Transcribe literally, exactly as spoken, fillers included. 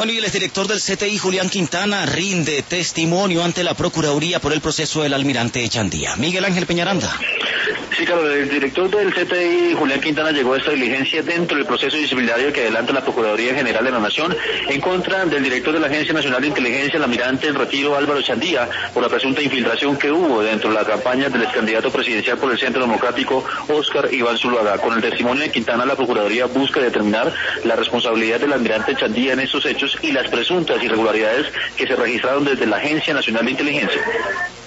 Bueno, y el exdirector del C T I, Julián Quintana, rinde testimonio ante la Procuraduría por el proceso del almirante Chandía. Miguel Ángel Peñaranda. Sí, claro, el director del C T I, Julián Quintana, llegó a esta diligencia dentro del proceso disciplinario que adelanta la Procuraduría General de la Nación en contra del director de la Agencia Nacional de Inteligencia, el almirante en retiro Álvaro Chandía, por la presunta infiltración que hubo dentro de la campaña del excandidato presidencial por el Centro Democrático, Óscar Iván Zuluaga. Con el testimonio de Quintana, la Procuraduría busca determinar la responsabilidad del almirante Chandía en estos hechos y las presuntas irregularidades que se registraron desde la Agencia Nacional de Inteligencia.